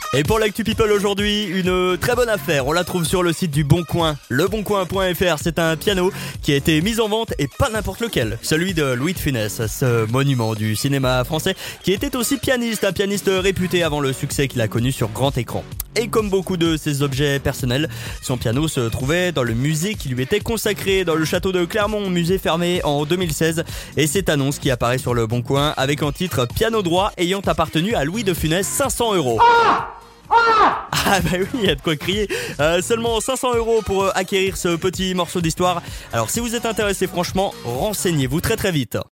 Et pour l'actu people aujourd'hui, une très bonne affaire. On la trouve sur le site du Bon Coin. Leboncoin.fr, c'est un piano qui a été mis en vente et pas n'importe lequel. Celui de Louis de Funès, ce monument du cinéma français qui était aussi pianiste, un pianiste réputé avant le succès qu'il a connu sur grand écran. Et comme beaucoup de ses objets personnels, son piano se trouvait dans le musée qui lui était consacré dans le château de Clermont, musée fermé en 2016. Et cette annonce qui apparaît sur le Bon Coin avec en titre piano droit ayant appartenu à Louis de Funès, 500 €. Ah bah oui, il y a de quoi crier. Seulement 500 € pour acquérir ce petit morceau d'histoire. Alors si vous êtes intéressé, franchement, renseignez-vous très très vite.